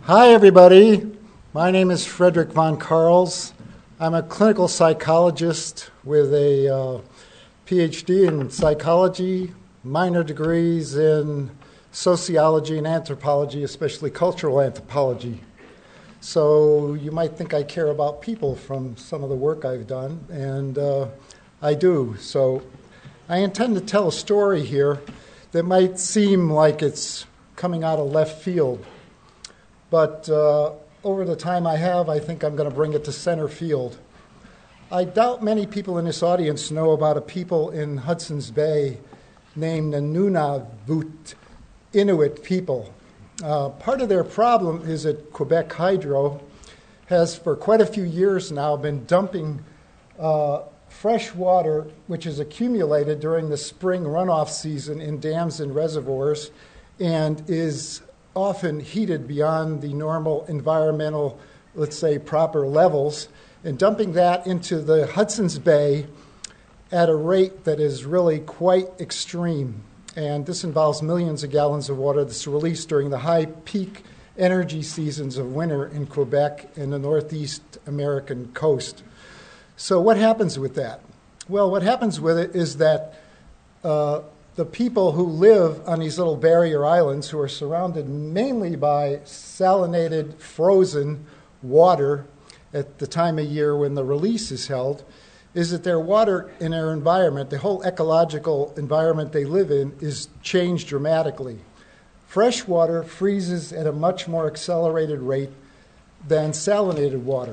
Hi, everybody. My name is Frederick von Karls. I'm a clinical psychologist with a PhD in psychology, minor degrees in sociology and anthropology, especially cultural anthropology. So you might think I care about people from some of the work I've done, and I do. So I intend to tell a story here that might seem like it's coming out of left field. But over the time I have, I think I'm going to bring it to center field. I doubt many people in this audience know about a people in Hudson's Bay named the Nunavut Inuit people. Part of their problem is that Quebec Hydro has for quite a few years now been dumping fresh water, which is accumulated during the spring runoff season in dams and reservoirs, and is often heated beyond the normal environmental, let's say, proper levels, and dumping that into the Hudson's Bay at a rate that is really quite extreme. And this involves millions of gallons of water that's released during the high peak energy seasons of winter in Quebec and the Northeast American coast. So what happens with that? Well, what happens with it is that the people who live on these little barrier islands, who are surrounded mainly by salinated, frozen water at the time of year when the release is held, is that their water in their environment, the whole ecological environment they live in, is changed dramatically. Fresh water freezes at a much more accelerated rate than salinated water.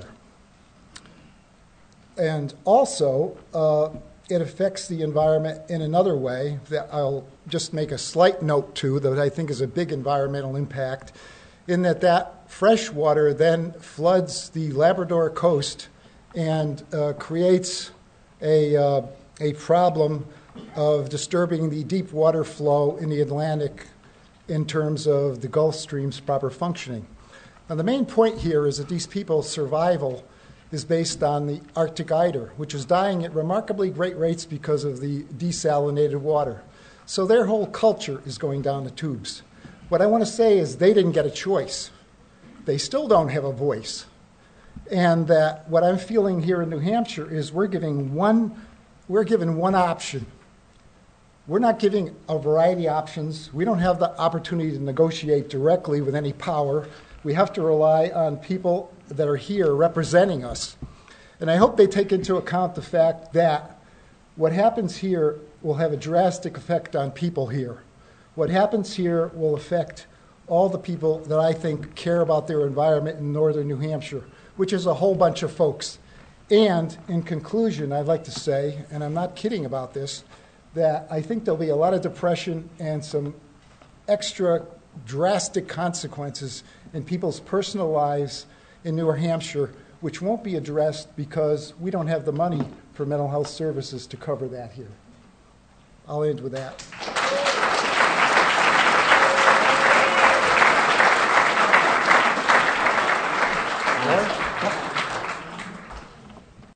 And also, it affects the environment in another way that I'll just make a slight note to, that I think is a big environmental impact, in that fresh water then floods the Labrador coast and creates a problem of disturbing the deep water flow in the Atlantic in terms of the Gulf Stream's proper functioning. Now, the main point here is that these people's survival is based on the Arctic eider, which is dying at remarkably great rates because of the desalinated water. So their whole culture is going down the tubes. What I want to say is they didn't get a choice. They still don't have a voice. And that what I'm feeling here in New Hampshire is we're given one option. We're not giving a variety of options. We don't have the opportunity to negotiate directly with any power. We have to rely on people that are here representing us. And I hope they take into account the fact that what happens here will have a drastic effect on people here. What happens here will affect all the people that I think care about their environment in northern New Hampshire, which is a whole bunch of folks. And in conclusion, I'd like to say, and I'm not kidding about this, that I think there'll be a lot of depression and some extra drastic consequences in people's personal lives in New Hampshire, which won't be addressed because we don't have the money for mental health services to cover that here. I'll end with that.